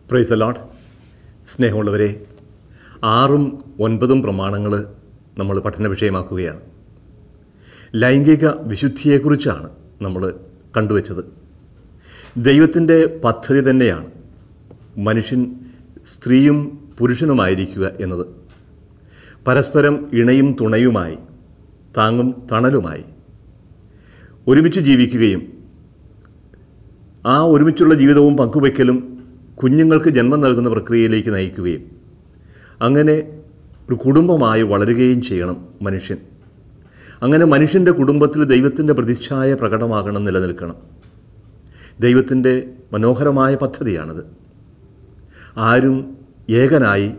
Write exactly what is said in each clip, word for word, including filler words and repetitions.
Praise the Lord. സ്നേഹമുള്ളവരെ, ആറും ഒൻപതും പ്രമാണങ്ങൾ നമ്മൾ പഠന വിഷയമാക്കുകയാണ്. ലൈംഗിക വിശുദ്ധിയെക്കുറിച്ചാണ് നമ്മൾ കണ്ടുവച്ചത്. ദൈവത്തിൻ്റെ പദ്ധതി തന്നെയാണ് മനുഷ്യൻ സ്ത്രീയും പുരുഷനുമായിരിക്കുക എന്നത്. പരസ്പരം ഇണയും തുണയുമായി, താങ്ങും തണലുമായി ഒരുമിച്ച് ജീവിക്കുകയും ആ ഒരുമിച്ചുള്ള ജീവിതവും പങ്കുവയ്ക്കലും കുഞ്ഞുങ്ങൾക്ക് ജന്മം നൽകുന്ന പ്രക്രിയയിലേക്ക് നയിക്കുകയും അങ്ങനെ ഒരു കുടുംബമായി വളരുകയും ചെയ്യണം മനുഷ്യൻ. അങ്ങനെ മനുഷ്യൻ്റെ കുടുംബത്തിൽ ദൈവത്തിൻ്റെ പ്രതിച്ഛായ പ്രകടമാകണം, നിലനിൽക്കണം. ദൈവത്തിൻ്റെ മനോഹരമായ പദ്ധതിയാണിത്. ആരും ഏകനായി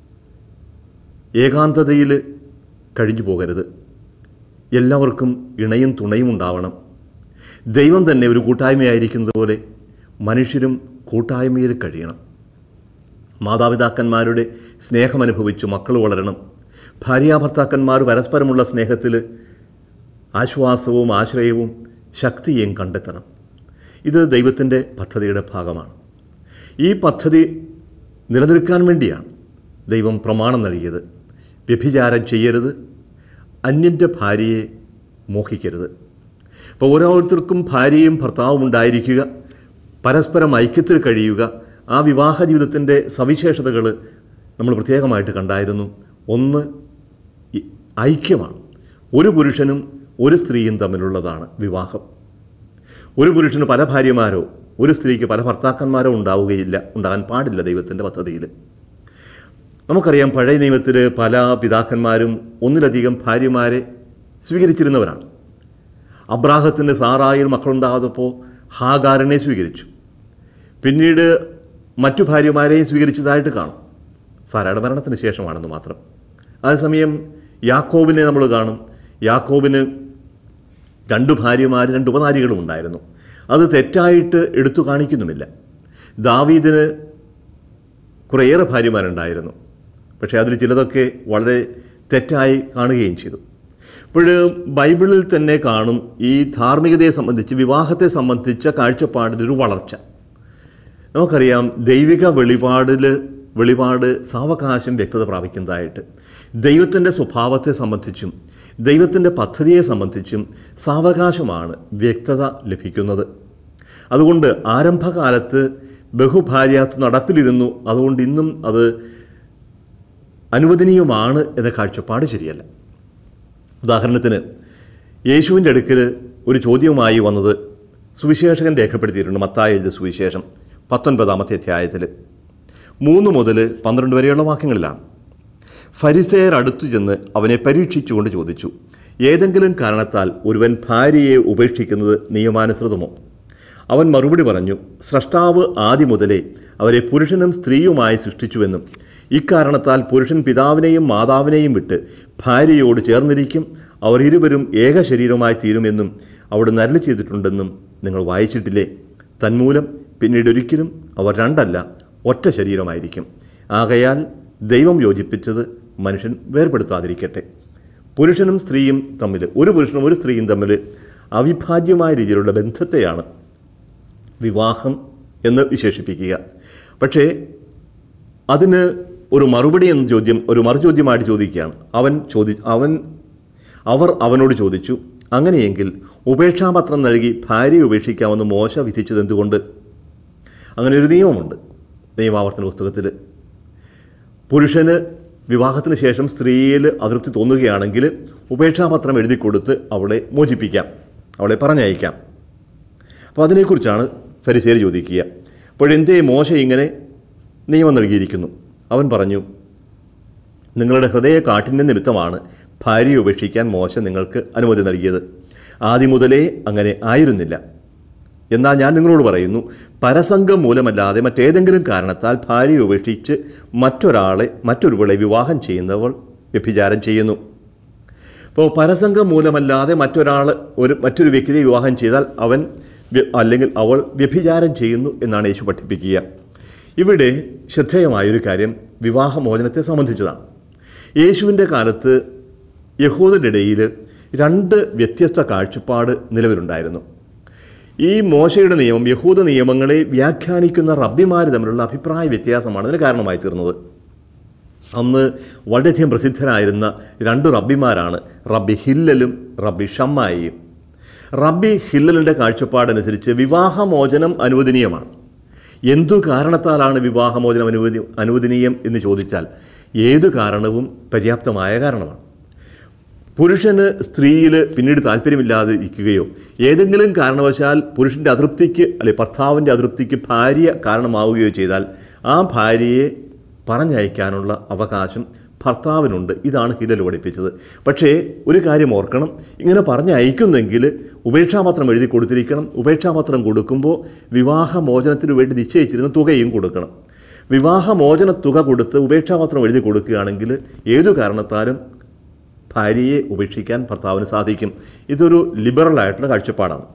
ഏകാന്തതയിൽ കഴിഞ്ഞു പോകരുത്. എല്ലാവർക്കും ഇണയും തുണയും ഉണ്ടാവണം. ദൈവം തന്നെ ഒരു കൂട്ടായ്മയായിരിക്കുന്നത് പോലെ മനുഷ്യരും കൂട്ടായ്മയിൽ കഴിയണം. മാതാപിതാക്കന്മാരുടെ സ്നേഹമനുഭവിച്ച് മക്കൾ വളരണം. ഭാര്യാഭർത്താക്കന്മാർ പരസ്പരമുള്ള സ്നേഹത്തിൽ ആശ്വാസവും ആശ്രയവും ശക്തിയും കണ്ടെത്തണം. ഇത് ദൈവത്തിൻ്റെ പദ്ധതിയുടെ ഭാഗമാണ്. ഈ പദ്ധതി നിലനിൽക്കാൻ വേണ്ടിയാണ് ദൈവം പ്രമാണം നൽകിയത്. വ്യഭിചാരം ചെയ്യരുത്, അന്യൻ്റെ ഭാര്യയെ മോഹിക്കരുത്. അപ്പോൾ ഓരോരുത്തർക്കും ഭാര്യയും ഭർത്താവും ഉണ്ടായിരിക്കുക, പരസ്പരം ഐക്യത്തിൽ കഴിയുക. ആ വിവാഹ ജീവിതത്തിൻ്റെ സവിശേഷതകൾ നമ്മൾ പ്രത്യേകമായിട്ട് കണ്ടായിരുന്നു. ഒന്ന് ഐക്യമാണ്. ഒരു പുരുഷനും ഒരു സ്ത്രീയും തമ്മിലുള്ളതാണ് വിവാഹം. ഒരു പുരുഷന് പല ഭാര്യമാരോ ഒരു സ്ത്രീക്ക് പല ഭർത്താക്കന്മാരോ ഉണ്ടാവുകയില്ല, ഉണ്ടാകാൻ പാടില്ല ദൈവത്തിൻ്റെ പദ്ധതിയിൽ. നമുക്കറിയാം, പഴയ നിയമത്തിൽ പല പിതാക്കന്മാരും ഒന്നിലധികം ഭാര്യമാരെ സ്വീകരിച്ചിരുന്നവരാണ്. അബ്രാഹത്തിന് സാറായിൽ മക്കളുണ്ടാകാത്തപ്പോൾ ഹാഗാറിനെ സ്വീകരിച്ചു. പിന്നീട് മറ്റു ഭാര്യമാരെയും സ്വീകരിച്ചതായിട്ട് കാണും. സാറയുടെ മരണത്തിന് ശേഷമാണെന്ന് മാത്രം. അതേസമയം യാക്കോബിനെ നമ്മൾ കാണും. യാക്കോബിന് രണ്ട് ഭാര്യമാർ, രണ്ട് ഉപനാരികളും ഉണ്ടായിരുന്നു. അത് തെറ്റായിട്ട് എടുത്തു കാണിക്കുന്നുമില്ല. ദാവീദിന് കുറേയേറെ ഭാര്യമാരുണ്ടായിരുന്നു. പക്ഷേ അതിൽ ചിലതൊക്കെ വളരെ തെറ്റായി കാണുകയും ചെയ്തു. ഇപ്പോൾ ബൈബിളിൽ തന്നെ കാണും ഈ ധാർമ്മികതയെ സംബന്ധിച്ച്, വിവാഹത്തെ സംബന്ധിച്ച കാഴ്ചപ്പാടിലൊരു വളർച്ച. നമുക്കറിയാം, ദൈവിക വെളിപാടിൽ വെളിപാട് സാവകാശം വ്യക്തത പ്രാപിക്കുന്നതായിട്ട്. ദൈവത്തിൻ്റെ സ്വഭാവത്തെ സംബന്ധിച്ചും ദൈവത്തിൻ്റെ പദ്ധതിയെ സംബന്ധിച്ചും സാവകാശമാണ് വ്യക്തത ലഭിക്കുന്നത്. അതുകൊണ്ട് ആരംഭകാലത്ത് ബഹുഭാര്യാത്വം നടപ്പിലിരുന്നു. അതുകൊണ്ട് ഇന്നും അത് അനുവദനീയമാണ് എന്ന കാഴ്ചപ്പാട് ശരിയല്ല. ഉദാഹരണത്തിന്, യേശുവിൻ്റെ അടുക്കൽ ഒരു ചോദ്യവുമായി വന്നത് സുവിശേഷകൻ രേഖപ്പെടുത്തിയിട്ടുണ്ട്. മത്തായി എഴുതിയ സുവിശേഷം പത്തൊൻപതാമത്തെ അധ്യായത്തിൽ മൂന്ന് മുതൽ പന്ത്രണ്ട് വരെയുള്ള വാക്യങ്ങളിലാണ്. ഫരിസേയർ അടുത്തു ചെന്ന് അവനെ പരീക്ഷിച്ചുകൊണ്ട് ചോദിച്ചു, ഏതെങ്കിലും കാരണത്താൽ ഒരുവൻ ഭാര്യയെ ഉപേക്ഷിക്കുന്നത് നിയമാനുസൃതമോ? അവൻ മറുപടി പറഞ്ഞു, സ്രഷ്ടാവ് ആദ്യം മുതലേ അവരെ പുരുഷനും സ്ത്രീയുമായി സൃഷ്ടിച്ചുവെന്നും ഇക്കാരണത്താൽ പുരുഷൻ പിതാവിനെയും മാതാവിനെയും വിട്ട് ഭാര്യയോട് ചേർന്നിരിക്കും, അവർ ഇരുവരും ഏക ശരീരമായി തീരുമെന്നും അവിടുന്ന് അരുളി ചെയ്തിട്ടുണ്ടെന്നും നിങ്ങൾ വായിച്ചിട്ടില്ലേ? തന്മൂലം പിന്നീട് ഒരിക്കലും അവർ രണ്ടല്ല ഒറ്റ ശരീരമായിരിക്കും. ആകയാൽ ദൈവം യോജിപ്പിച്ചത് മനുഷ്യൻ വേർപെടുത്താതിരിക്കട്ടെ. പുരുഷനും സ്ത്രീയും തമ്മിൽ, ഒരു പുരുഷനും ഒരു സ്ത്രീയും തമ്മിൽ അവിഭാജ്യമായ രീതിയിലുള്ള ബന്ധത്തെയാണ് വിവാഹം എന്ന് വിശേഷിപ്പിക്കുക. പക്ഷേ അതിന് ഒരു മറുപടി എന്ന ചോദ്യം ഒരു മറുചോദ്യമായിട്ട് ചോദിക്കുകയാണ്. അവൻ ചോദി അവൻ അവർ അവനോട് ചോദിച്ചു, അങ്ങനെയെങ്കിൽ ഉപേക്ഷാപത്രം നൽകി ഭാര്യയെ ഉപേക്ഷിക്കാമെന്ന് മോശ വിധിച്ചത് എന്തുകൊണ്ട്? അങ്ങനെ ഒരു നിയമമുണ്ട് നിയമാവർത്തന പുസ്തകത്തിൽ. പുരുഷന് വിവാഹത്തിന് ശേഷം സ്ത്രീയിൽ അതൃപ്തി തോന്നുകയാണെങ്കിൽ ഉപേക്ഷാപത്രം എഴുതി കൊടുത്ത് അവളെ മോചിപ്പിക്കാം, അവളെ പറഞ്ഞയക്കാം. അപ്പോൾ അതിനെക്കുറിച്ചാണ് ഫരിസേയർ ചോദിക്കുക. അപ്പോഴെന്തേ മോശ ഇങ്ങനെ നിയമം നൽകിയിരിക്കുന്നു? അവൻ പറഞ്ഞു, നിങ്ങളുടെ ഹൃദയ കാഠിന്യ നിമിത്തമാണ് ഭാര്യയെ ഉപേക്ഷിക്കാൻ മോശ നിങ്ങൾക്ക് അനുമതി നൽകിയത്. ആദ്യം മുതലേ അങ്ങനെ ആയിരുന്നില്ല. എന്നാൽ ഞാൻ നിങ്ങളോട് പറയുന്നു, പരസംഗം മൂലമല്ലാതെ മറ്റേതെങ്കിലും കാരണത്താൽ ഭാര്യയെ ഉപേക്ഷിച്ച് മറ്റൊരാളെ മറ്റൊരുവളെ വിവാഹം ചെയ്യുന്നവൾ വ്യഭിചാരം ചെയ്യുന്നു. അപ്പോൾ പരസംഗം മൂലമല്ലാതെ മറ്റൊരാൾ ഒരു മറ്റൊരു വ്യക്തിയെ വിവാഹം ചെയ്താൽ അവൻ അല്ലെങ്കിൽ അവൾ വ്യഭിചാരം ചെയ്യുന്നു എന്നാണ് യേശു പഠിപ്പിക്കുക. ഇവിടെ ശ്രദ്ധേയമായൊരു കാര്യം വിവാഹമോചനത്തെ സംബന്ധിച്ചതാണ്. യേശുവിൻ്റെ കാലത്ത് യഹൂദരുടെ ഇടയിൽ രണ്ട് വ്യത്യസ്ത കാഴ്ചപ്പാട് നിലവിലുണ്ടായിരുന്നു. ഈ മോശയുടെ നിയമം, യഹൂദ നിയമങ്ങളെ വ്യാഖ്യാനിക്കുന്ന റബ്ബിമാർ തമ്മിലുള്ള അഭിപ്രായ വ്യത്യാസമാണ് അതിന് കാരണമായി തീർന്നത്. അന്ന് വളരെയധികം പ്രസിദ്ധരായിരുന്ന രണ്ട് റബ്ബിമാരാണ് റബ്ബി ഹില്ലലും റബ്ബി ഷമ്മായിയും. റബ്ബി ഹില്ലലിൻ്റെ കാഴ്ചപ്പാടനുസരിച്ച് വിവാഹമോചനം അനുവദനീയമാണ്. എന്തു കാരണത്താലാണ് വിവാഹമോചനം അനുവദ അനുവദനീയം എന്ന് ചോദിച്ചാൽ ഏതു കാരണവും പര്യാപ്തമായ കാരണമാണ്. പുരുഷന് സ്ത്രീയിൽ പിന്നീട് താല്പര്യമില്ലാതെ ഇരിക്കുകയോ ഏതെങ്കിലും കാരണവശാൽ പുരുഷൻ്റെ അതൃപ്തിക്ക് അല്ലെങ്കിൽ ഭർത്താവിൻ്റെ അതൃപ്തിക്ക് ഭാര്യ കാരണമാവുകയോ ചെയ്താൽ ആ ഭാര്യയെ പറഞ്ഞയക്കാനുള്ള അവകാശം ഭർത്താവിനുണ്ട്. ഇതാണ് ഹില്ലൽ പഠിപ്പിച്ചത്. പക്ഷേ ഒരു കാര്യം ഓർക്കണം, ഇങ്ങനെ പറഞ്ഞയക്കുന്നെങ്കിൽ ഉപേക്ഷാപത്രം എഴുതി കൊടുത്തിരിക്കണം. ഉപേക്ഷാപത്രം കൊടുക്കുമ്പോൾ വിവാഹമോചനത്തിന് വേണ്ടി നിശ്ചയിച്ചിരുന്ന തുകയും കൊടുക്കണം. വിവാഹമോചന തുക കൊടുത്ത് ഉപേക്ഷാപത്രം എഴുതി കൊടുക്കുകയാണെങ്കിൽ ഏതു കാരണത്താലും ഭാര്യയെ ഉപേക്ഷിക്കാൻ ഭർത്താവിന് സാധിക്കും. ഇതൊരു ലിബറലായിട്ടുള്ള കാഴ്ചപ്പാടാണ്.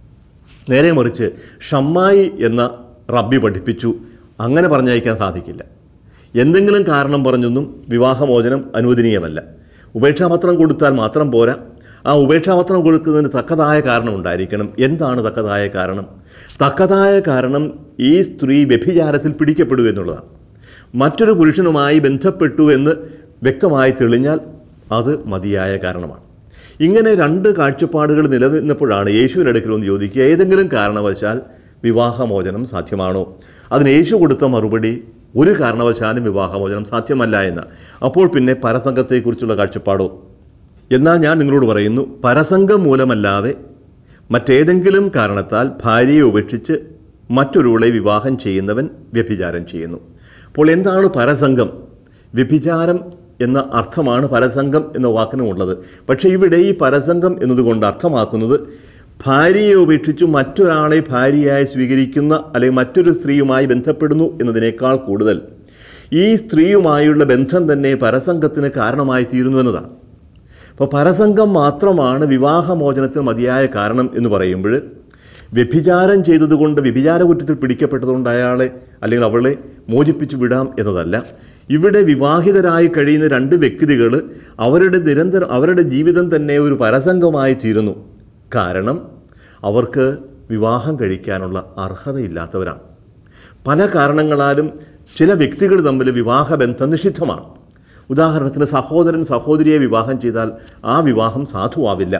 നേരെ മറിച്ച് ഷമ്മായി എന്ന റബ്ബി പഠിപ്പിച്ചു അങ്ങനെ പറഞ്ഞയക്കാൻ സാധിക്കില്ല. എന്തെങ്കിലും കാരണം പറഞ്ഞൊന്നും വിവാഹമോചനം അനുവദനീയമല്ല. ഉപേക്ഷാപത്രം കൊടുത്താൽ മാത്രം പോരാ, ആ ഉപേക്ഷാപത്രം കൊടുക്കുന്നതിന് തക്കതായ കാരണം ഉണ്ടായിരിക്കണം. എന്താണ് തക്കതായ കാരണം? തക്കതായ കാരണം ഈ സ്ത്രീ വ്യഭിചാരത്തിൽ പിടിക്കപ്പെടുക എന്നുള്ളതാണ്. മറ്റൊരു പുരുഷനുമായി ബന്ധപ്പെട്ടു എന്ന് വ്യക്തമായി തെളിഞ്ഞാൽ അത് മതിയായ കാരണമാണ്. ഇങ്ങനെ രണ്ട് കാഴ്ചപ്പാടുകൾ നിലനിന്നപ്പോഴാണ് യേശുവിനടുക്കൽ ഒന്ന് ചോദിക്കുക, ഏതെങ്കിലും കാരണവശാൽ വിവാഹമോചനം സാധ്യമാണോ? അതിന് യേശു കൊടുത്ത മറുപടി ഒരു കാരണവശാലും വിവാഹമോചനം സാധ്യമല്ല എന്ന്. അപ്പോൾ പിന്നെ പരസംഗത്തെക്കുറിച്ചുള്ള കാഴ്ചപ്പാടോ? എന്നാൽ ഞാൻ നിങ്ങളോട് പറയുന്നു, പരസംഗം മൂലമല്ലാതെ മറ്റേതെങ്കിലും കാരണത്താൽ ഭാര്യയെ ഉപേക്ഷിച്ച് മറ്റൊരുവളെ വിവാഹം ചെയ്യുന്നവൻ വ്യഭിചാരം ചെയ്യുന്നു. അപ്പോൾ എന്താണ് പരസംഗം? വ്യഭിചാരം എന്ന അർത്ഥമാണ് പരസംഗം എന്ന വാക്കിനുമുള്ളത്. പക്ഷേ ഇവിടെ ഈ പരസംഗം എന്നതുകൊണ്ട് അർത്ഥമാക്കുന്നത് ഭാര്യയെ ഉപേക്ഷിച്ചു മറ്റൊരാളെ ഭാര്യയായി സ്വീകരിക്കുന്ന അല്ലെങ്കിൽ മറ്റൊരു സ്ത്രീയുമായി ബന്ധപ്പെടുന്നു എന്നതിനേക്കാൾ കൂടുതൽ ഈ സ്ത്രീയുമായുള്ള ബന്ധം തന്നെ പരസംഗത്തിന് കാരണമായി തീരുന്നു എന്നതാണ്. അപ്പോൾ പരസംഗം മാത്രമാണ് വിവാഹമോചനത്തിന് മതിയായ കാരണം എന്ന് പറയുമ്പോൾ വ്യഭിചാരം ചെയ്തതുകൊണ്ട്, വ്യഭിചാര കുറ്റത്തിൽ പിടിക്കപ്പെട്ടതുകൊണ്ട് അയാളെ അല്ലെങ്കിൽ അവളെ മോചിപ്പിച്ചു വിടാം എന്നതല്ല. ഇവിടെ വിവാഹിതരായി കഴിയുന്ന രണ്ട് വ്യക്തികൾ അവരുടെ നിരന്തരം അവരുടെ ജീവിതം തന്നെ ഒരു പരസംഗമായി തീരുന്നു. കാരണം അവർക്ക് വിവാഹം കഴിക്കാനുള്ള അർഹതയില്ലാത്തവരാണ്. പല കാരണങ്ങളാലും ചില വ്യക്തികൾ തമ്മിൽ വിവാഹബന്ധം നിഷിദ്ധമാണ്. ഉദാഹരണത്തിന് സഹോദരൻ സഹോദരിയെ വിവാഹം ചെയ്താൽ ആ വിവാഹം സാധുവാവില്ല.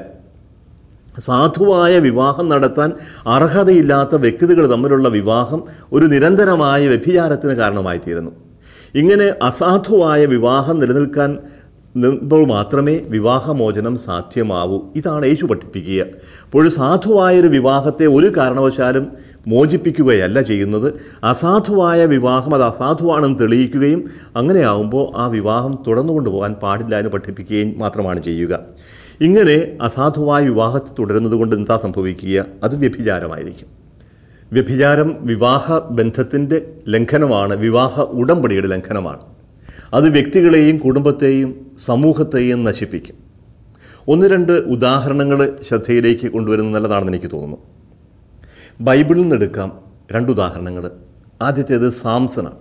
സാധുവായ വിവാഹം നടത്താൻ അർഹതയില്ലാത്ത വ്യക്തികൾ തമ്മിലുള്ള വിവാഹം ഒരു നിരന്തരമായ വ്യഭിചാരത്തിന് കാരണമായി തീരുന്നു. ഇങ്ങനെ അസാധുവായ വിവാഹം നിലനിൽക്കാൻ പ്പോൾ മാത്രമേ വിവാഹമോചനം സാധ്യമാവൂ. ഇതാണ് യേശു പഠിപ്പിക്കുക. അപ്പോൾ സാധുവായൊരു വിവാഹത്തെ ഒരു കാരണവശാലും മോചിപ്പിക്കുകയല്ല ചെയ്യുന്നത്. അസാധുവായ വിവാഹം അത് അസാധുവാണെന്ന് തെളിയിക്കുകയും അങ്ങനെയാവുമ്പോൾ ആ വിവാഹം തുടർന്നു കൊണ്ടുപോകാൻ പാടില്ല എന്ന് പഠിപ്പിക്കുകയും മാത്രമാണ് ചെയ്യുക. ഇങ്ങനെ അസാധുവായ വിവാഹത്തിൽ തുടരുന്നത് കൊണ്ട് എന്താ സംഭവിക്കുക? അത് വ്യഭിചാരമായിരിക്കും. വ്യഭിചാരം വിവാഹ ബന്ധത്തിൻ്റെ ലംഘനമാണ്, വിവാഹ ഉടമ്പടിയുടെ ലംഘനമാണ്. അത് വ്യക്തികളെയും കുടുംബത്തെയും സമൂഹത്തെയും നശിപ്പിക്കും. ഒന്ന് രണ്ട് ഉദാഹരണങ്ങൾ ശ്രദ്ധയിലേക്ക് കൊണ്ടുവരുന്നത് നല്ലതാണെന്ന് എനിക്ക് തോന്നുന്നു. ബൈബിളിൽ നിന്നെടുക്കാം രണ്ട് ഉദാഹരണങ്ങൾ. ആദ്യത്തേത് സാംസനാണ്.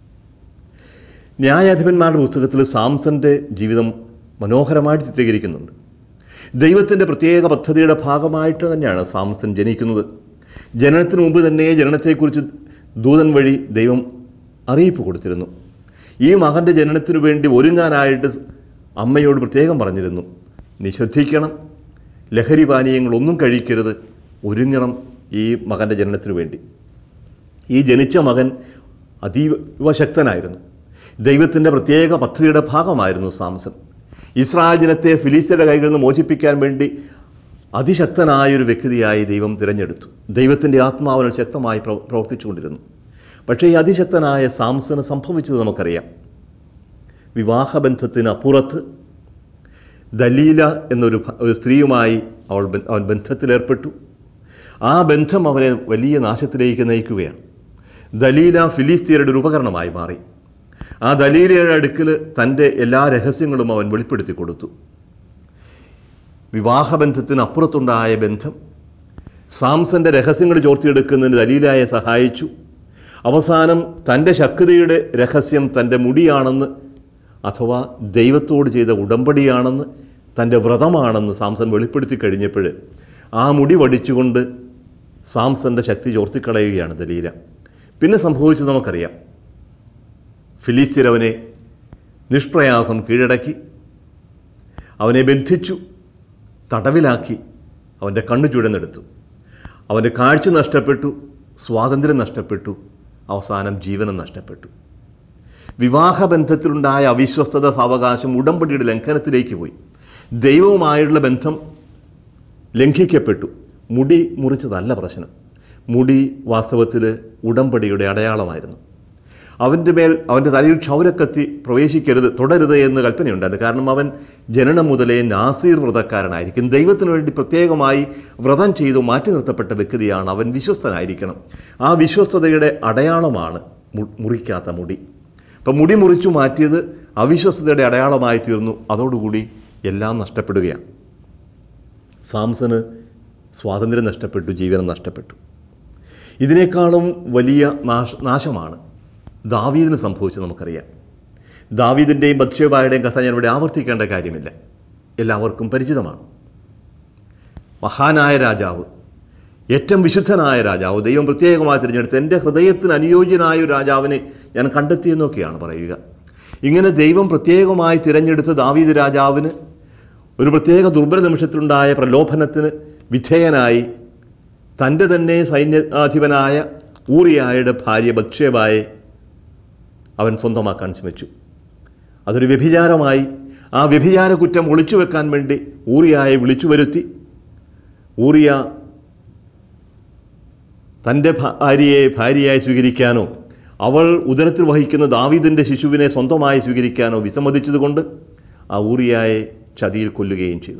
ന്യായാധിപന്മാരുടെ പുസ്തകത്തിൽ സാംസൻ്റെ ജീവിതം മനോഹരമായിട്ട് ചിത്രീകരിക്കുന്നുണ്ട്. ദൈവത്തിൻ്റെ പ്രത്യേക പദ്ധതിയുടെ ഭാഗമായിട്ട് തന്നെയാണ് സാംസൺ ജനിക്കുന്നത്. ജനനത്തിന് മുമ്പ് തന്നെ ജനനത്തെക്കുറിച്ച് ദൂതൻ വഴി ദൈവം അറിയിപ്പ് കൊടുത്തിരുന്നു. ഈ മകൻ്റെ ജനനത്തിനു വേണ്ടി ഒരുങ്ങാനായിട്ട് അമ്മയോട് പ്രത്യേകം പറഞ്ഞിരുന്നു, നീ ശ്രദ്ധിക്കണം, ലഹരി പാനീയങ്ങളൊന്നും കഴിക്കരുത്, ഒരുങ്ങണം ഈ മകൻ്റെ ജനനത്തിനു വേണ്ടി. ഈ ജനിച്ച മകൻ അതീവ ശക്തനായിരുന്നു. ദൈവത്തിൻ്റെ പ്രത്യേക പദ്ധതിയുടെ ഭാഗമായിരുന്നു സാംസൺ. ഇസ്രായേൽ ജനത്തെ ഫിലിസ്ത്യരുടെ കൈകളിൽ നിന്ന് മോചിപ്പിക്കാൻ വേണ്ടി അതിശക്തനായൊരു വ്യക്തിയായി ദൈവം തിരഞ്ഞെടുത്തു. ദൈവത്തിൻ്റെ ആത്മാവിനെ ശക്തമായി പ്രവർത്തിച്ചുകൊണ്ടിരുന്നു. പക്ഷേ ഈ അതിശക്തനായ സാംസന് സംഭവിച്ചത് നമുക്കറിയാം. വിവാഹബന്ധത്തിന് അപ്പുറത്ത് ദലീല എന്നൊരു ഒരു സ്ത്രീയുമായി അവൾ അവൻ ബന്ധത്തിലേർപ്പെട്ടു. ആ ബന്ധം അവനെ വലിയ നാശത്തിലേക്ക് നയിക്കുകയാണ്. ദലീല ഫിലിസ്തീയരുടെ ഒരു ഉപകരണമായി മാറി. ആ ദലീലയുടെ അടുക്കൽ തൻ്റെ എല്ലാ രഹസ്യങ്ങളും അവൻ വെളിപ്പെടുത്തി കൊടുത്തു. വിവാഹബന്ധത്തിന് അപ്പുറത്തുണ്ടായ ബന്ധം സാംസൻ്റെ രഹസ്യങ്ങൾ ചോർത്തിയെടുക്കുന്നതിന് ദലീലയെ സഹായിച്ചു. അവസാനം തൻ്റെ ശക്തിയുടെ രഹസ്യം തൻ്റെ മുടിയാണെന്ന്, അഥവാ ദൈവത്തോട് ചെയ്ത ഉടമ്പടിയാണെന്ന്, തൻ്റെ വ്രതമാണെന്ന് സാംസൺ വെളിപ്പെടുത്തി കഴിഞ്ഞപ്പോൾ ആ മുടി വടിച്ചുകൊണ്ട് സാംസന്റെ ശക്തി ചോർത്തിക്കളയുകയാണ് ദലീല. പിന്നെ സംഭവിച്ചത് നമുക്കറിയാം. ഫിലിസ്ത്യർ അവനെ നിഷ്പ്രയാസം കീഴടക്കി, അവനെ ബന്ധിച്ചു, തടവിലാക്കി, അവൻ്റെ കണ്ണു ചുഴന്നെടുത്തു. അവൻ്റെ കാഴ്ച നഷ്ടപ്പെട്ടു, സ്വാതന്ത്ര്യം നഷ്ടപ്പെട്ടു, അവസാനം ജീവനം നഷ്ടപ്പെട്ടു. വിവാഹബന്ധത്തിലുണ്ടായ അവിശ്വസ്തത, സാവകാശം ഉടമ്പടിയുടെ ലംഘനത്തിലേക്ക് പോയി. ദൈവവുമായുള്ള ബന്ധം ലംഘിക്കപ്പെട്ടു. മുടി മുറിച്ചതല്ല പ്രശ്നം. മുടി വാസ്തവത്തിൽ ഉടമ്പടിയുടെ അടയാളമായിരുന്നു. അവൻ്റെ മേൽ അവൻ്റെ തലയിൽ ക്ഷൗരക്കത്തി പ്രവേശിക്കരുത്, തുടരുത് എന്ന് കൽപ്പനയുണ്ടായിരുന്നു. കാരണം അവൻ ജനനം മുതലേ നാസീർ വ്രതക്കാരനായിരിക്കും. ദൈവത്തിനു വേണ്ടി പ്രത്യേകമായി വ്രതം ചെയ്തു മാറ്റി നിർത്തപ്പെട്ട വ്യക്തിയാണ്. അവൻ വിശ്വസ്തനായിരിക്കണം. ആ വിശ്വസ്തതയുടെ അടയാളമാണ് മുറിക്കാത്ത മുടി. അപ്പം മുടി മുറിച്ചു മാറ്റിയത് അവിശ്വസ്തതയുടെ അടയാളമായി തീർന്നു. അതോടുകൂടി എല്ലാം നഷ്ടപ്പെടുകയാണ്. സാംസന് സ്വാതന്ത്ര്യം നഷ്ടപ്പെട്ടു, ജീവനം നഷ്ടപ്പെട്ടു. ഇതിനേക്കാളും വലിയ നാശ നാശമാണ് ദാവീദിന് സംഭവിച്ചത് നമുക്കറിയാം. ദാവീദിൻ്റെയും ബത്ശേബായുടെയും കഥ ഞാനിവിടെ ആവർത്തിക്കേണ്ട കാര്യമില്ല, എല്ലാവർക്കും പരിചിതമാണ്. മഹാനായ രാജാവ്, ഏറ്റവും വിശുദ്ധനായ രാജാവ്, ദൈവം പ്രത്യേകമായി തിരഞ്ഞെടുത്ത് എൻ്റെ ഹൃദയത്തിന് അനുയോജ്യനായ ഒരു രാജാവിനെ ഞാൻ കണ്ടെത്തിയെന്നൊക്കെയാണ് പറയുക. ഇങ്ങനെ ദൈവം പ്രത്യേകമായി തിരഞ്ഞെടുത്ത ദാവീദ് രാജാവിന് ഒരു പ്രത്യേക ദുർബല നിമിഷത്തിലുണ്ടായ പ്രലോഭനത്തിന് വിധേയനായി തൻ്റെ തന്നെ സൈന്യാധിപനായ ഊറിയായുടെ ഭാര്യ ബത്ശേബായെ അവൻ സ്വന്തമാക്കാൻ ശ്രമിച്ചു. അതൊരു വ്യഭിചാരമായി. ആ വ്യഭിചാര കുറ്റം ഒളിച്ചു വെക്കാൻ വേണ്ടി ഊറിയായെ വിളിച്ചു വരുത്തി. ഊറിയ തൻ്റെ ഭാര്യയെ ഭാര്യയായി സ്വീകരിക്കാനോ അവൾ ഉദരത്തിൽ വഹിക്കുന്ന ദാവീദിൻ്റെ ശിശുവിനെ സ്വന്തമായി സ്വീകരിക്കാനോ വിസമ്മതിച്ചതുകൊണ്ട് ആ ഊറിയായെ ചതിയിൽ കൊല്ലുകയും ചെയ്തു.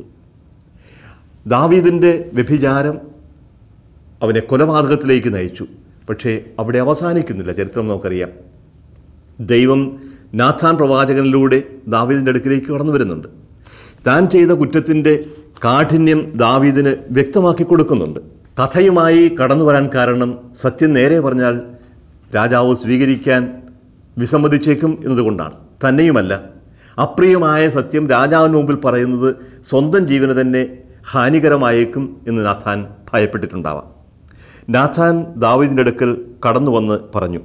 ദാവീദിൻ്റെ വ്യഭിചാരം അവനെ കൊലപാതകത്തിലേക്ക് നയിച്ചു. പക്ഷേ അവിടെ അവസാനിക്കുന്നില്ല. ചരിത്രം നമുക്കറിയാം. ദൈവം നാഥാൻ പ്രവാചകനിലൂടെ ദാവീദിൻ്റെ അടുക്കിലേക്ക് കടന്നു വരുന്നുണ്ട്. താൻ ചെയ്ത കുറ്റത്തിൻ്റെ കാഠിന്യം ദാവീദിന് വ്യക്തമാക്കി കൊടുക്കുന്നുണ്ട്. കഥയുമായി കടന്നു വരാൻ കാരണം സത്യം നേരെ പറഞ്ഞാൽ രാജാവ് സ്വീകരിക്കാൻ വിസമ്മതിച്ചേക്കും എന്നതുകൊണ്ടാണ്. തന്നെയുമല്ല, അപ്രിയമായ സത്യം രാജാവിന് മുമ്പിൽ പറയുന്നത് സ്വന്തം ജീവന് തന്നെ ഹാനികരമായേക്കും എന്ന് നാഥാൻ ഭയപ്പെട്ടിട്ടുണ്ടാവാം. നാഥാൻ ദാവീദിൻ്റെ അടുക്കൽ കടന്നു വന്ന് പറഞ്ഞു,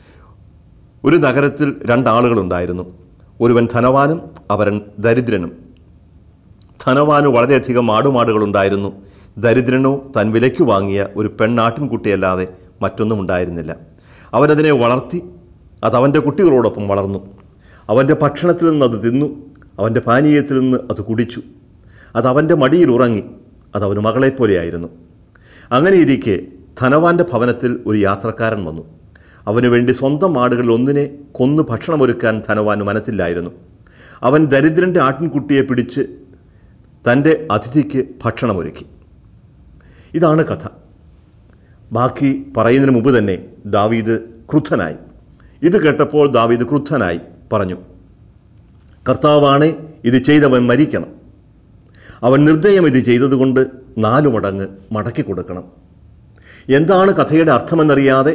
ഒരു നഗരത്തിൽ രണ്ടാളുകളുണ്ടായിരുന്നു. ഒരുവൻ ധനവാനും അവരൻ ദരിദ്രനും. ധനവാന് വളരെയധികം ആടുമാടുകളുണ്ടായിരുന്നു. ദരിദ്രനോ താൻ വിലയ്ക്ക് വാങ്ങിയ ഒരു പെണ്ണാട്ടിൻകുട്ടിയല്ലാതെ മറ്റൊന്നും ഉണ്ടായിരുന്നില്ല. അവനതിനെ വളർത്തി, അതവൻ്റെ കുട്ടികളോടൊപ്പം വളർന്നു. അവൻ്റെ ഭക്ഷണത്തിൽ നിന്ന് അത് തിന്നു, അവൻ്റെ പാനീയത്തിൽ നിന്ന് അത് കുടിച്ചു. അതവൻ്റെ മടിയിൽ ഉറങ്ങി. അതവന് മകളെപ്പോലെയായിരുന്നു. അങ്ങനെയിരിക്കെ ധനവാൻ്റെ ഭവനത്തിൽ ഒരു യാത്രക്കാരൻ വന്നു. അവന് വേണ്ടി സ്വന്തം ആടുകളിൽ ഒന്നിനെ കൊന്ന് ഭക്ഷണമൊരുക്കാൻ ധനവാന് മനസ്സില്ലായിരുന്നു. അവൻ ദരിദ്രൻ്റെ ആട്ടിൻകുട്ടിയെ പിടിച്ച് തൻ്റെ അതിഥിക്ക് ഭക്ഷണമൊരുക്കി. ഇതാണ് കഥ. ബാക്കി പറയുന്നതിന് മുമ്പ് തന്നെ ദാവീദ് ക്രുദ്ധനായി. ഇത് കേട്ടപ്പോൾ ദാവീദ് ക്രുദ്ധനായി പറഞ്ഞു, കർത്താവാണ് ഇത് ചെയ്തവൻ മരിക്കണം. അവൻ നിർദ്ദയം ഇത് ചെയ്തതുകൊണ്ട് നാലു മടങ്ങ് മടക്കി കൊടുക്കണം. എന്താണ് കഥയുടെ അർത്ഥമെന്നറിയാതെ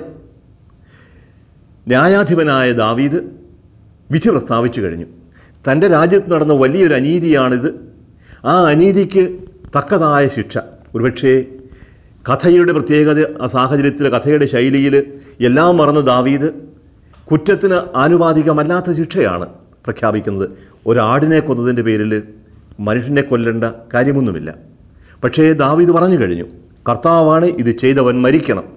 ന്യായാധിപനായ ദാവീദ് വിധി പ്രസ്താവിച്ചു കഴിഞ്ഞു. തൻ്റെ രാജ്യത്ത് നടന്ന വലിയൊരു അനീതിയാണിത്. ആ അനീതിക്ക് തക്കതായ ശിക്ഷ. ഒരുപക്ഷേ കഥയുടെ പ്രത്യേകത, ആ സാഹചര്യത്തിൽ, കഥയുടെ ശൈലിയിൽ എല്ലാം മറന്ന ദാവീദ് കുറ്റത്തിന് ആനുപാതികമല്ലാത്ത ശിക്ഷയാണ് പ്രഖ്യാപിക്കുന്നത്. ഒരാടിനെ കൊന്നതിൻ്റെ പേരിൽ മനുഷ്യനെ കൊല്ലേണ്ട കാര്യമൊന്നുമില്ല. പക്ഷേ ദാവീദ് പറഞ്ഞു കഴിഞ്ഞു, കർത്താവാണ് ഇത് ചെയ്തവൻ മരിക്കണം.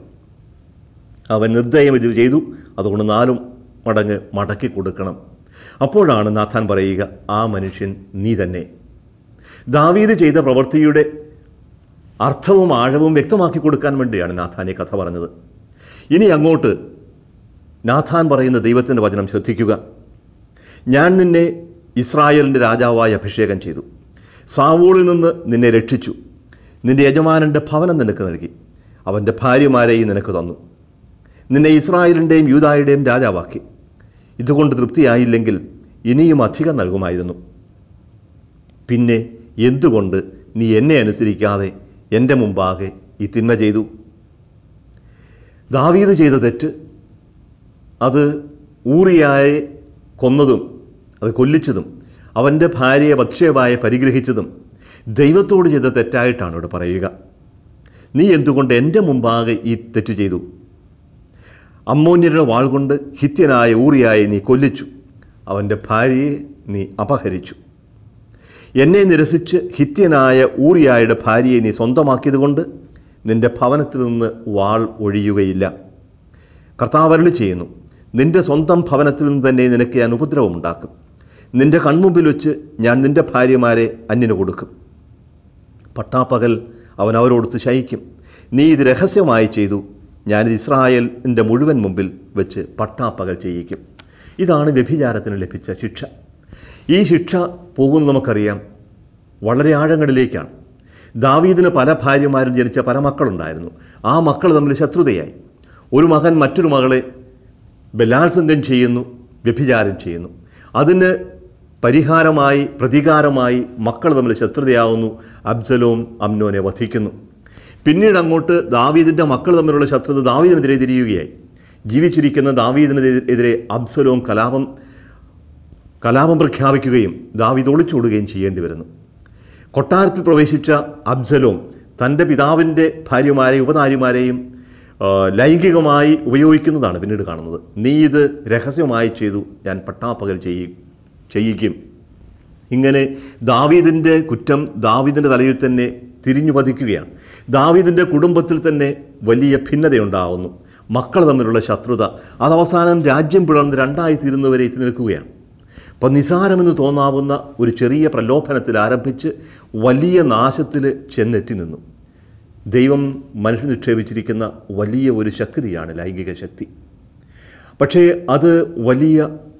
അവൻ നിർദ്ദയം ഇത് ചെയ്തു, അതുകൊണ്ട് നാലും മടങ്ങ് മടക്കി കൊടുക്കണം. അപ്പോഴാണ് നാഥാൻ പറയുക, ആ മനുഷ്യൻ നീ തന്നെ. ദാവീദ് ചെയ്ത പ്രവൃത്തിയുടെ അർത്ഥവും ആഴവും വ്യക്തമാക്കി കൊടുക്കാൻ വേണ്ടിയാണ് നാഥാൻ ഈ കഥ പറഞ്ഞത്. ഇനി അങ്ങോട്ട് നാഥാൻ പറയുന്ന ദൈവത്തിൻ്റെ വചനം ശ്രദ്ധിക്കുക. ഞാൻ നിന്നെ ഇസ്രായേലിൻ്റെ രാജാവായി അഭിഷേകം ചെയ്തു. സാവൂളിൽ നിന്ന് നിന്നെ രക്ഷിച്ചു. നിൻ്റെ യജമാനൻ്റെ ഭവനം നിനക്ക് നൽകി. അവൻ്റെ ഭാര്യമാരെയും നിനക്ക് തന്നു. നിന്നെ ഇസ്രായേലിൻ്റെയും യൂദായുടെയും രാജാവാക്കി. ഇതുകൊണ്ട് തൃപ്തിയായില്ലെങ്കിൽ ഇനിയും അധികം നൽകുമായിരുന്നു. പിന്നെ എന്തുകൊണ്ട് നീ എന്നെ അനുസരിക്കാതെ എൻ്റെ മുമ്പാകെ ഈ തിന്മ ചെയ്തു? ദാവീദ് ചെയ്ത തെറ്റ്, അത് ഊറിയായെ കൊന്നതും അത് കൊല്ലിച്ചതും അവൻ്റെ ഭാര്യയെ ബത്ശേബായെ പരിഗ്രഹിച്ചതും ദൈവത്തോട് ചെയ്ത തെറ്റായിട്ടാണ് ഇവിടെ പറയുക. നീ എന്തുകൊണ്ട് എൻ്റെ മുമ്പാകെ ഈ തെറ്റ് ചെയ്തു? അമ്മോന്യരുടെ വാൾ കൊണ്ട് ഹിത്യനായ ഊറിയായെ നീ കൊല്ലിച്ചു, അവൻ്റെ ഭാര്യയെ നീ അപഹരിച്ചു. എന്നെ നിരസിച്ച് ഹിത്യനായ ഊറിയായുടെ ഭാര്യയെ നീ സ്വന്തമാക്കിയതുകൊണ്ട് നിൻ്റെ ഭവനത്തിൽ നിന്ന് വാൾ ഒഴിയുകയില്ല. കർത്താവ് അരുളി ചെയ്യുന്നു, നിൻ്റെ സ്വന്തം ഭവനത്തിൽ നിന്ന് തന്നെ നിനക്ക് ഞാൻ ഉപദ്രവമുണ്ടാക്കും. നിൻ്റെ കൺമുമ്പിൽ വെച്ച് ഞാൻ നിൻ്റെ ഭാര്യമാരെ അന്യന് കൊടുക്കും. പട്ടാപ്പകൽ അവൻ അവരോടൊത്ത് ശയിക്കും. നീ ഇത് രഹസ്യമായി ചെയ്തു, ഞാനിത് ഇസ്രായേലിൻ്റെ മുഴുവൻ മുമ്പിൽ വെച്ച് പട്ടാപ്പകൽ ചെയ്യിക്കും. ഇതാണ് വ്യഭിചാരത്തിന് ലഭിച്ച ശിക്ഷ. ഈ ശിക്ഷ പോകുന്നത് നമുക്കറിയാം വളരെ ആഴങ്ങളിലേക്കാണ്. ദാവീദിന് പല ഭാര്യമാരും ജനിച്ച പല മക്കളുണ്ടായിരുന്നു. ആ മക്കൾ തമ്മിൽ ശത്രുതയായി. ഒരു മകൻ മറ്റൊരു മകളെ ബലാത്സംഗം ചെയ്യുന്നു, വ്യഭിചാരം ചെയ്യുന്നു. അതിന് പരിഹാരമായി പ്രതികാരമായി മക്കൾ തമ്മിൽ ശത്രുതയാവുന്നു. അബ്സലോം അമ്നോനെ വധിക്കുന്നു. പിന്നീട് അങ്ങോട്ട് ദാവീദിൻ്റെ മക്കൾ തമ്മിലുള്ള ശത്രുത ദാവീദിനെതിരെ തിരിയുകയായി. ജീവിച്ചിരിക്കുന്ന ദാവീദിനെതിരെ അബ്സലോം കലാപം കലാപം പ്രഖ്യാപിക്കുകയും ദാവീദ് ഒളിച്ചോടുകയും ചെയ്യേണ്ടി വരുന്നു. കൊട്ടാരത്തിൽ പ്രവേശിച്ച അബ്സലോം തൻ്റെ പിതാവിൻ്റെ ഭാര്യമാരെയും ഉപനാരിമാരെയും ലൈംഗികമായി ഉപയോഗിക്കുന്നതാണ് പിന്നീട് കാണുന്നത്. നീ ഇത് രഹസ്യമായി ചെയ്തു, ഞാൻ പട്ടാപ്പകൽ ചെയ്യ ചെയ്യിക്കും. ഇങ്ങനെ ദാവീദിൻ്റെ കുറ്റം ദാവീദിൻ്റെ തലയിൽ തന്നെ തിരിഞ്ഞു പതിക്കുകയാണ്. ദാവീദിൻ്റെ കുടുംബത്തിൽ തന്നെ വലിയ ഭിന്നതയുണ്ടാകുന്നു. മക്കൾ തമ്മിലുള്ള ശത്രുത അതവസാനം രാജ്യം പിളർന്ന് രണ്ടായി തീരുന്നവരെ എത്തി നിൽക്കുകയാണ്. അപ്പം നിസാരമെന്ന് തോന്നാവുന്ന ഒരു ചെറിയ പ്രലോഭനത്തിൽ ആരംഭിച്ച് വലിയ നാശത്തിൽ ചെന്നെത്തി നിന്നു. ദൈവം മനുഷ്യൻ നിക്ഷേപിച്ചിരിക്കുന്ന വലിയ ഒരു ശക്തിയാണ് ലൈംഗിക ശക്തി. പക്ഷേ അത് വലിയ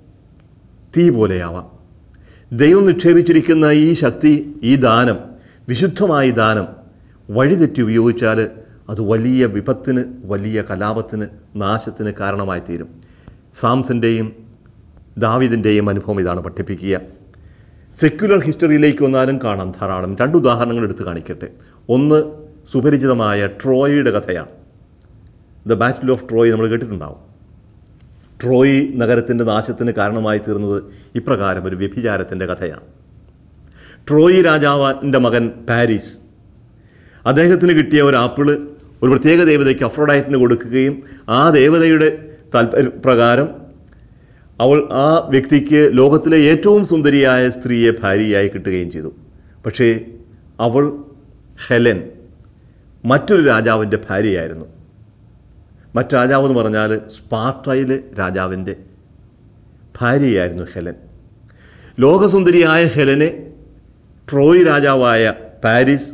തീ പോലെയാവാം. ദൈവം നിക്ഷേപിച്ചിരിക്കുന്ന ഈ ശക്തി, ഈ ദാനം, വിശുദ്ധമായ ദാനം വഴിതെറ്റി ഉപയോഗിച്ചാൽ അത് വലിയ വിപത്തിന്, വലിയ കലാപത്തിന്, നാശത്തിന് കാരണമായി തീരും. സാംസൻ്റെയും ദാവീദിൻ്റെയും അനുഭവം ഇതാണ് പഠിപ്പിക്കുക. സെക്യുലർ ഹിസ്റ്ററിയിലേക്ക് വന്നാലും കാണാം ധാരാളം. രണ്ട് ഉദാഹരണങ്ങൾ എടുത്ത് കാണിക്കട്ടെ. ഒന്ന് സുപരിചിതമായ ട്രോയയുടെ കഥയാണ്. ദ ബാറ്റിൽ ഓഫ് ട്രോയ് നമ്മൾ കേട്ടിട്ടുണ്ടാവും. ട്രോയ് നഗരത്തിൻ്റെ നാശത്തിന് കാരണമായി തീർന്നത് ഇപ്രകാരം ഒരു വ്യഭിചാരത്തിൻ്റെ കഥയാണ്. ട്രോയ് രാജാവിൻ്റെ മകൻ പാരീസ്, അദ്ദേഹത്തിന് കിട്ടിയ ഒരു ആപ്പിള് ഒരു പ്രത്യേക ദേവതയ്ക്ക് അഫ്രോഡൈറ്റിന് കൊടുക്കുകയും ആ ദേവതയുടെ താൽപര്യപ്രകാരം അവൾ ആ വ്യക്തിക്ക് ലോകത്തിലെ ഏറ്റവും സുന്ദരിയായ സ്ത്രീയെ ഭാര്യയായി കിട്ടുകയും ചെയ്തു. പക്ഷേ അവൾ ഹെലൻ മറ്റൊരു രാജാവിൻ്റെ ഭാര്യയായിരുന്നു. മറ്റു രാജാവ് എന്ന് പറഞ്ഞാൽ സ്പാർട്ടയിലെ രാജാവിൻ്റെ ഭാര്യയായിരുന്നു ഹെലൻ. ലോകസുന്ദരിയായ ഹെലനെ ട്രോയ് രാജാവായ പാരീസ്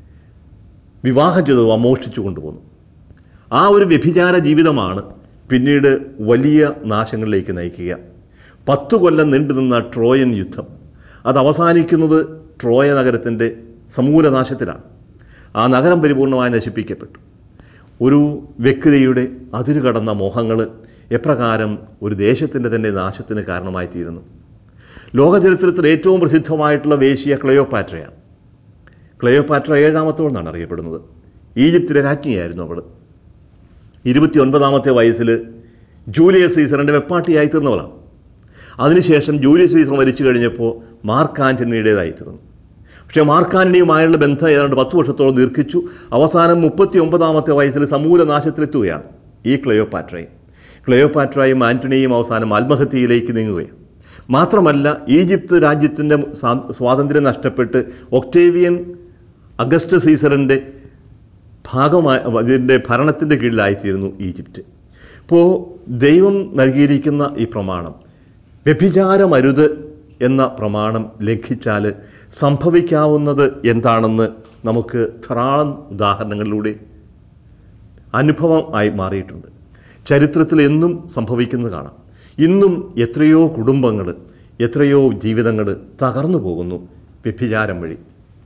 വിവാഹം ചെയ്തു മോഷ്ടിച്ചു കൊണ്ടുപോന്നു. ആ ഒരു വ്യഭിചാര ജീവിതമാണ് പിന്നീട് വലിയ നാശങ്ങളിലേക്ക് നയിക്കുക. പത്തു കൊല്ലം നീണ്ടുനിന്ന ട്രോയൻ യുദ്ധം അത് അവസാനിക്കുന്നത് ട്രോയ നഗരത്തിൻ്റെ സമൂലനാശത്തിലാണ്. ആ നഗരം പരിപൂർണമായി നശിപ്പിക്കപ്പെട്ടു. ഒരു വ്യക്തിയുടെ അതിരുകടന്ന മോഹങ്ങൾ എപ്രകാരം ഒരു ദേശത്തിൻ്റെ തന്നെ നാശത്തിന് കാരണമായി തീരുന്നു. ലോകചരിത്രത്തിൽ ഏറ്റവും പ്രസിദ്ധമായിട്ടുള്ള വേശ്യ ക്ലെയോപാട്രയാണ്. ക്ലെയോപാട്ര ഏഴാമത്തോടെന്നാണ് അറിയപ്പെടുന്നത്. ഈജിപ്തിലെ രാജ്ഞിയായിരുന്നു അവൾ. ഇരുപത്തി ഒൻപതാമത്തെ വയസ്സിൽ ജൂലിയസ് സീസറിൻ്റെ വെപ്പാട്ടിയായി തീർന്നവളാണ്. അതിനുശേഷം ജൂലിയസ് സീസർ മരിച്ചു കഴിഞ്ഞപ്പോൾ മാർക്ക് ആൻ്റണിയുടേതായി തീർന്നു. പക്ഷേ മാർക്ക് ആൻ്റണിയുമായുള്ള ബന്ധം ഏതാണ്ട് പത്ത് വർഷത്തോളം ദീർഘിച്ചു. അവസാനം മുപ്പത്തി ഒമ്പതാമത്തെ വയസ്സിൽ സമൂല നാശത്തിലെത്തുകയാണ് ഈ ക്ലെയോപാട്രയും. ക്ലെയോപാട്രയും ആൻ്റണിയും അവസാനം ആത്മഹത്യയിലേക്ക് നീങ്ങുകയാണ്. മാത്രമല്ല, ഈജിപ്ത് രാജ്യത്തിൻ്റെ സ്വാതന്ത്ര്യം നഷ്ടപ്പെട്ട് ഒക്ടേവിയൻ അഗസ്റ്റ് സീസറിൻ്റെ ഭാഗമായി ഇതിൻ്റെ ഭരണത്തിൻ്റെ കീഴിലായിത്തീരുന്നു ഈജിപ്റ്റ്. ഇപ്പോൾ ദൈവം നൽകിയിരിക്കുന്ന ഈ പ്രമാണം, വ്യഭിചാരമരുത് എന്ന പ്രമാണം ലംഘിച്ചാൽ സംഭവിക്കാവുന്നത് എന്താണെന്ന് നമുക്ക് ധാരാളം ഉദാഹരണങ്ങളിലൂടെ അനുഭവം ആയി മാറിയിട്ടുണ്ട്. ചരിത്രത്തിൽ എന്നും സംഭവിക്കുന്നത് കാണാം. ഇന്നും എത്രയോ കുടുംബങ്ങൾ, എത്രയോ ജീവിതങ്ങൾ തകർന്നു പോകുന്നു വ്യഭിചാരം വഴി.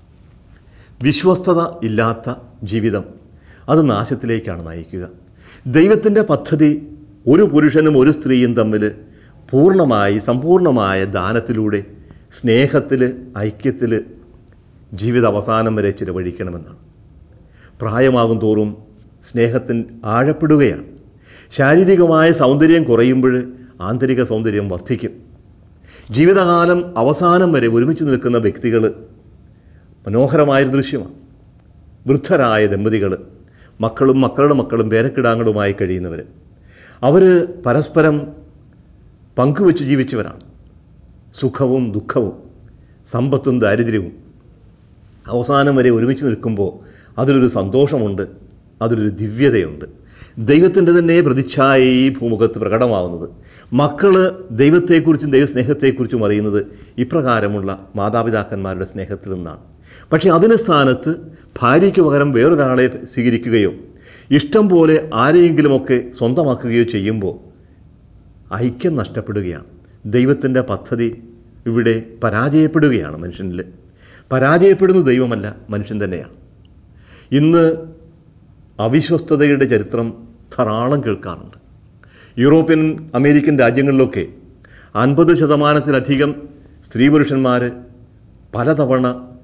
വിശ്വസ്തത ഇല്ലാത്ത ജീവിതം അത് നാശത്തിലേക്കാണ് നയിക്കുക. ദൈവത്തിൻ്റെ പദ്ധതി ഒരു പുരുഷനും ഒരു സ്ത്രീയും തമ്മിൽ പൂർണ്ണമായി സമ്പൂർണമായ ദാനത്തിലൂടെ സ്നേഹത്തിൽ, ഐക്യത്തിൽ ജീവിത അവസാനം വരെ ചിലവഴിക്കണമെന്നാണ്. പ്രായമാകും തോറും സ്നേഹത്തിന് ആഴപ്പെടുകയാണ്. ശാരീരികമായ സൗന്ദര്യം കുറയുമ്പോൾ ആന്തരിക സൗന്ദര്യം വർദ്ധിക്കും. ജീവിതകാലം അവസാനം വരെ ഒരുമിച്ച് നിൽക്കുന്ന വ്യക്തികൾ മനോഹരമായൊരു ദൃശ്യമാണ്. വൃദ്ധരായ ദമ്പതികൾ മക്കളും മക്കളുടെ മക്കളും പേരക്കിടാങ്ങളുമായി കഴിയുന്നവർ, അവർ പരസ്പരം പങ്കുവെച്ച് ജീവിച്ചവരാണ്. സുഖവും ദുഃഖവും സമ്പത്തും ദാരിദ്ര്യവും അവസാനം വരെ ഒരുമിച്ച് നിൽക്കുമ്പോൾ അതിലൊരു സന്തോഷമുണ്ട്, അതിലൊരു ദിവ്യതയുണ്ട്. ദൈവത്തിൻ്റെ തന്നെ പ്രതിച്ഛായ ഈ ഭൂമുഖത്ത് പ്രകടമാവുന്നത്, മക്കൾ ദൈവത്തെക്കുറിച്ചും ദൈവസ്നേഹത്തെക്കുറിച്ചും അറിയുന്നത് ഇപ്രകാരമുള്ള മാതാപിതാക്കന്മാരുടെ സ്നേഹത്തിൽ നിന്നാണ്. പക്ഷേ അതിന് സ്ഥാനത്ത് ഭാര്യയ്ക്ക് പകരം വേറൊരാളെ സ്വീകരിക്കുകയോ ഇഷ്ടം പോലെ ആരെയെങ്കിലുമൊക്കെ സ്വന്തമാക്കുകയോ ചെയ്യുമ്പോൾ ഐക്യം നഷ്ടപ്പെടുകയാണ്. ദൈവത്തിൻ്റെ പദ്ധതി ഇവിടെ പരാജയപ്പെടുകയാണ്. മനുഷ്യനിൽ പരാജയപ്പെടുന്ന ദൈവമല്ല, മനുഷ്യൻ തന്നെയാണ്. ഇന്ന് അവിശ്വസ്തതയുടെ ചരിത്രം ധാരാളം കേൾക്കാറുണ്ട്. യൂറോപ്യൻ അമേരിക്കൻ രാജ്യങ്ങളിലൊക്കെ അൻപത് ശതമാനത്തിലധികം സ്ത്രീ പുരുഷന്മാർ പലതവണ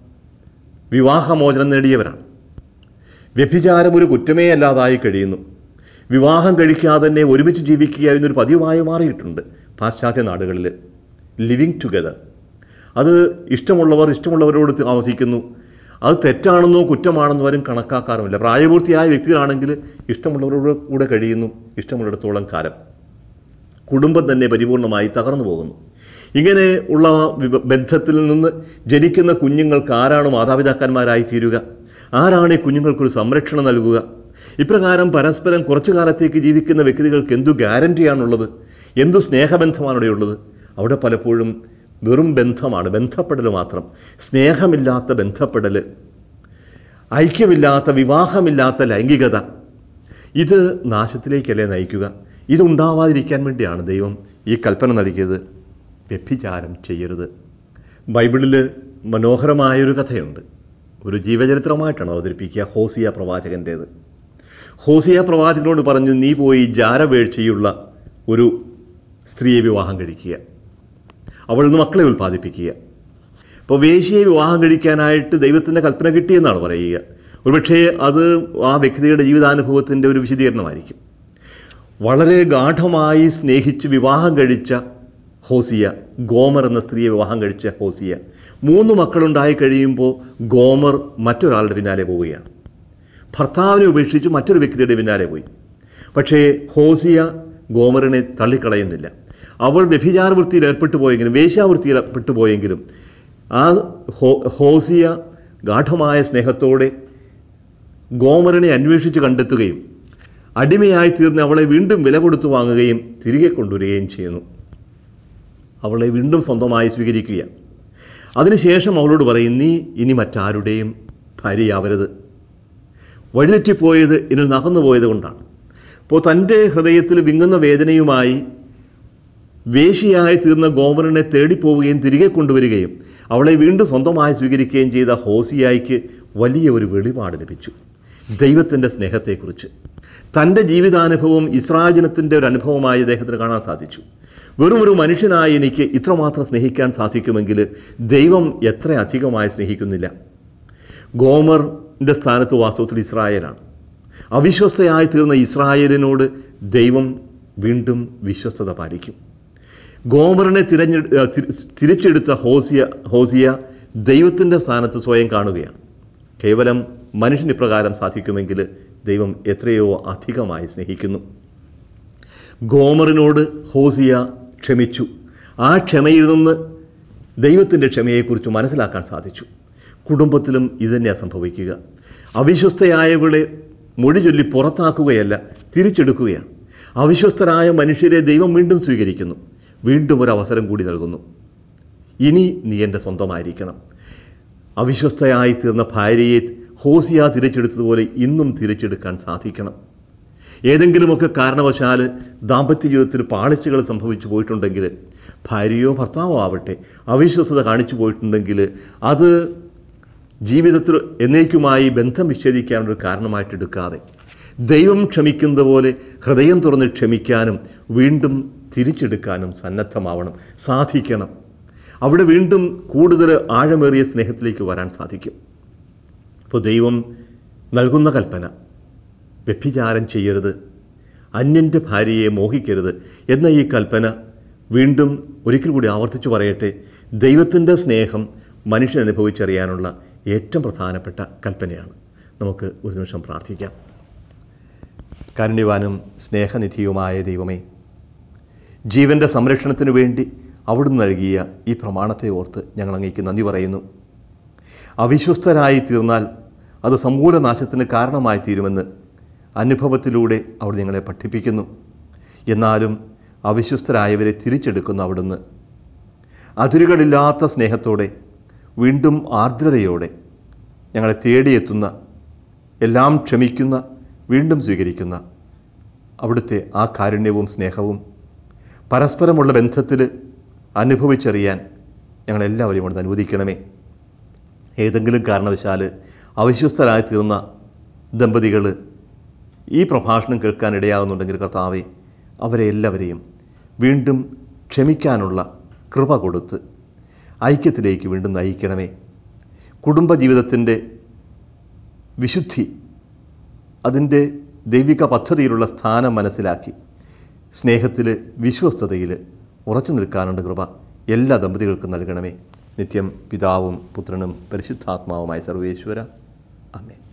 വിവാഹമോചനം നേടിയവരാണ്. വ്യഭിചാരം ഒരു കുറ്റമേ അല്ലാതായി കഴിയുന്നു. വിവാഹം കഴിക്കാതെ തന്നെ ഒരുമിച്ച് ജീവിക്കുക എന്നൊരു പതിവായി മാറിയിട്ടുണ്ട് പാശ്ചാത്യ നാടുകളിൽ. ലിവിങ് ടുഗദർ, അത് ഇഷ്ടമുള്ളവർ ഇഷ്ടമുള്ളവരോട് താമസിക്കുന്നു. അത് തെറ്റാണെന്നോ കുറ്റമാണെന്നോ ആരും കണക്കാക്കാറുമില്ല. പ്രായപൂർത്തിയായ വ്യക്തികളാണെങ്കിൽ ഇഷ്ടമുള്ളവരോട് കൂടെ കഴിയുന്നു ഇഷ്ടമുള്ളിടത്തോളം കാലം. കുടുംബം തന്നെ പരിപൂർണമായി തകർന്നു പോകുന്നു. ഇങ്ങനെ ഉള്ള ബന്ധത്തിൽ നിന്ന് ജനിക്കുന്ന കുഞ്ഞുങ്ങൾക്ക് ആരാണ് മാതാപിതാക്കന്മാരായി തീരുക? ആരാണ് ഈ കുഞ്ഞുങ്ങൾക്കൊരു സംരക്ഷണം നൽകുക? ഇപ്രകാരം പരസ്പരം കുറച്ചു കാലത്തേക്ക് ജീവിക്കുന്ന വ്യക്തികൾക്ക് എന്തു ഗ്യാരൻറ്റിയാണുള്ളത്? എന്തു സ്നേഹബന്ധമാണ് അവിടെയുള്ളത്? അവിടെ പലപ്പോഴും വെറും ബന്ധമാണ്, ബന്ധപ്പെടൽ മാത്രം. സ്നേഹമില്ലാത്ത ബന്ധപ്പെടൽ, ഐക്യമില്ലാത്ത, വിവാഹമില്ലാത്ത ലൈംഗികത, ഇത് നാശത്തിലേക്കല്ലേ നയിക്കുക? ഇതുണ്ടാവാതിരിക്കാൻ വേണ്ടിയാണ് ദൈവം ഈ കൽപ്പന നൽകിയത്, വ്യഭിചാരം ചെയ്യരുത്. ബൈബിളിൽ മനോഹരമായൊരു കഥയുണ്ട്. ഒരു ജീവചരിത്രമായിട്ടാണ് അവതരിപ്പിക്കുക, ഹോസിയ പ്രവാചകൻ്റേത്. ഹോസിയ പ്രവാചകനോട് പറഞ്ഞു, നീ പോയി ജാരവേഴ്ചയുള്ള ഒരു സ്ത്രീയെ വിവാഹം കഴിക്കുക, അവളിൽ നിന്ന് മക്കളെ ഉൽപ്പാദിപ്പിക്കുക. അപ്പോൾ വേശ്യയെ വിവാഹം കഴിക്കാനായിട്ട് ദൈവത്തിൻ്റെ കൽപ്പന കിട്ടിയെന്നാണ് പറയുക. ഒരുപക്ഷേ അത് ആ വ്യക്തിയുടെ ജീവിതാനുഭവത്തിൻ്റെ ഒരു വിശദീകരണമായിരിക്കും. വളരെ ഗാഠമായി സ്നേഹിച്ച് വിവാഹം കഴിച്ച ഹോസിയ, ഗോമർ എന്ന സ്ത്രീയെ വിവാഹം കഴിച്ച ഹോസിയ, മൂന്ന് മക്കളുണ്ടായി കഴിയുമ്പോൾ ഗോമർ മറ്റൊരാളുടെ പിന്നാലെ പോവുകയാണ്. ഭർത്താവിനെ ഉപേക്ഷിച്ച് മറ്റൊരു വ്യക്തിയുടെ പിന്നാലെ പോയി. പക്ഷേ ഹോസിയ ഗോമറിനെ തള്ളിക്കളയുന്നില്ല. അവൾ വ്യഭിചാര വൃത്തിയിൽ ഏർപ്പെട്ടു പോയെങ്കിലും, വേശ്യാവൃത്തിയിൽ ഏർപ്പെട്ടു പോയെങ്കിലും ആ ഹോ ഹോസിയ ഗാഠമായ സ്നേഹത്തോടെ ഗോമറിനെ അന്വേഷിച്ച് കണ്ടെത്തുകയും അടിമയായി തീർന്ന് അവളെ വീണ്ടും വില കൊടുത്തു വാങ്ങുകയും തിരികെ കൊണ്ടുവരികയും ചെയ്യുന്നു. അവളെ വീണ്ടും സ്വന്തമായി സ്വീകരിക്കുക. അതിനുശേഷം അവളോട് പറയും, നീ ഇനി മറ്റാരുടെയും ഭാര്യയാവരുത്. വഴിതെറ്റിപ്പോയത് ഇനി നകന്നു പോയത് കൊണ്ടാണ്. അപ്പോൾ തൻ്റെ ഹൃദയത്തിൽ വിങ്ങുന്ന വേദനയുമായി വേശ്യയായി തീർന്ന ഗോമറിനെ തേടിപ്പോവുകയും തിരികെ കൊണ്ടുവരികയും അവളെ വീണ്ടും സ്വന്തമായി സ്വീകരിക്കുകയും ചെയ്ത ഹോസിയായിക്ക് വലിയ ഒരു വെളിപാട് ലഭിച്ചു ദൈവത്തിൻ്റെ സ്നേഹത്തെക്കുറിച്ച്. തൻ്റെ ജീവിതാനുഭവം ഇസ്രായേൽ ജനത്തിൻ്റെ ഒരു അനുഭവമായി അദ്ദേഹത്തിന് കാണാൻ സാധിച്ചു. വെറും ഒരു മനുഷ്യനായി എനിക്ക് ഇത്രമാത്രം സ്നേഹിക്കാൻ സാധിക്കുമെങ്കിൽ ദൈവം എത്ര അധികമായി സ്നേഹിക്കുന്നില്ല. ഗോമറിൻ്റെ സ്ഥാനത്ത് വാസ്തവത്തിൽ ഇസ്രായേലാണ്. അവിശ്വസ്തയായി തീർന്ന ഇസ്രായേലിനോട് ദൈവം വീണ്ടും വിശ്വസ്തത പാലിക്കും. ഗോമറിനെ തിരഞ്ഞെ തിരിച്ചെടുത്ത ഹോസിയ ഹോസിയ ദൈവത്തിൻ്റെ സ്ഥാനത്ത് സ്വയം കാണുകയാണ്. കേവലം മനുഷ്യന് ഇപ്രകാരം സാധിക്കുമെങ്കിൽ ദൈവം എത്രയോ അധികമായി സ്നേഹിക്കുന്നു. ഗോമറിനോട് ഹോസിയ ക്ഷമിച്ചു. ആ ക്ഷമയിൽ നിന്ന് ദൈവത്തിൻ്റെ ക്ഷമയെക്കുറിച്ച് മനസ്സിലാക്കാൻ സാധിച്ചു. കുടുംബത്തിലും ഇതുതന്നെയാണ് സംഭവിക്കുക. അവിശ്വസ്തയായവളെ മൊഴി ചൊല്ലി പുറത്താക്കുകയല്ല, തിരിച്ചെടുക്കുകയാണ്. അവിശ്വസ്തരായ മനുഷ്യരെ ദൈവം വീണ്ടും സ്വീകരിക്കുന്നു, വീണ്ടും ഒരു അവസരം കൂടി നൽകുന്നു. ഇനി നീ എൻ്റെ സ്വന്തമായിരിക്കണം. അവിശ്വസ്തയായി തീർന്ന ഭാര്യയെ ഹോസിയ തിരിച്ചെടുത്തതുപോലെ ഇന്നും തിരിച്ചെടുക്കാൻ സാധിക്കണം. ഏതെങ്കിലുമൊക്കെ കാരണവശാൽ ദാമ്പത്യ ജീവിതത്തിൽ പാളിച്ചകൾ സംഭവിച്ചു പോയിട്ടുണ്ടെങ്കിൽ, ഭാര്യയോ ഭർത്താവോ ആവട്ടെ അവിശ്വസ്തത കാണിച്ചു പോയിട്ടുണ്ടെങ്കിൽ, അത് ജീവിതത്തിൽ എന്നേക്കുമായി ബന്ധം വിച്ഛേദിക്കാനൊരു കാരണമായിട്ടെടുക്കാതെ ദൈവം ക്ഷമിക്കുന്നത് പോലെ ഹൃദയം തുറന്ന് ക്ഷമിക്കാനും വീണ്ടും തിരിച്ചെടുക്കാനും സന്നദ്ധമാവണം, സാധിക്കണം. അവിടെ വീണ്ടും കൂടുതൽ ആഴമേറിയ സ്നേഹത്തിലേക്ക് വരാൻ സാധിക്കും. അപ്പോൾ ദൈവം നൽകുന്ന കൽപ്പന, വ്യഭിചാരം ചെയ്യരുത്, അന്യൻ്റെ ഭാര്യയെ മോഹിക്കരുത് എന്ന ഈ കൽപ്പന വീണ്ടും ഒരിക്കൽ കൂടി ആവർത്തിച്ചു പറയട്ടെ, ദൈവത്തിൻ്റെ സ്നേഹം മനുഷ്യൻ അനുഭവിച്ചറിയാനുള്ള ഏറ്റവും പ്രധാനപ്പെട്ട കൽപ്പനയാണ്. നമുക്ക് ഒരു നിമിഷം പ്രാർത്ഥിക്കാം. കാരുണ്യവാനും സ്നേഹനിധിയുമായ ദൈവമേ, ജീവൻ്റെ സംരക്ഷണത്തിനു വേണ്ടി അവിടുന്ന് നൽകിയ ഈ പ്രമാണത്തെ ഓർത്ത് ഞങ്ങൾ അങ്ങേക്ക് നന്ദി പറയുന്നു. അവിശ്വസ്തരായി തീർന്നാൽ അത് സമൂലനാശത്തിന് കാരണമായി തീരുമെന്ന് അനുഭവത്തിലൂടെ അവിടെ ഞങ്ങളെ പഠിപ്പിക്കുന്നു. എന്നാലും അവിശ്വസ്തരായവരെ തിരിച്ചെടുക്കുന്ന അവിടുന്ന് അതിരുകളില്ലാത്ത സ്നേഹത്തോടെ വീണ്ടും ആർദ്രതയോടെ ഞങ്ങളെ തേടിയെത്തുന്ന, എല്ലാം ക്ഷമിക്കുന്ന, വീണ്ടും സ്വീകരിക്കുന്ന അവിടുത്തെ ആ കാരുണ്യവും സ്നേഹവും പരസ്പരമുള്ള ബന്ധത്തിൽ അനുഭവിച്ചറിയാൻ ഞങ്ങളെല്ലാവരെയും അവിടുന്ന് അനുവദിക്കണമേ. ഏതെങ്കിലും കാരണവശാൽ അവിശ്വസ്തരായി തീർന്ന ദമ്പതികൾ ഈ പ്രഭാഷണം കേൾക്കാനിടയാകുന്നുണ്ടെങ്കിൽ കർത്താവെ, അവരെ എല്ലാവരെയും വീണ്ടും ക്ഷമിക്കാനുള്ള കൃപ കൊടുത്ത് ഐക്യത്തിലേക്ക് വീണ്ടും നയിക്കണമേ. കുടുംബജീവിതത്തിൻ്റെ വിശുദ്ധി, അതിൻ്റെ ദൈവിക പദ്ധതിയിലുള്ള സ്ഥാനം മനസ്സിലാക്കി സ്നേഹത്തിൽ, വിശ്വസ്തതയിൽ ഉറച്ചു നിൽക്കാനുള്ള കൃപ എല്ലാ ദമ്പതികൾക്കും നൽകണമേ. നിത്യം പിതാവും പുത്രനും പരിശുദ്ധാത്മാവുമായ സർവേശ്വര. ആമേൻ.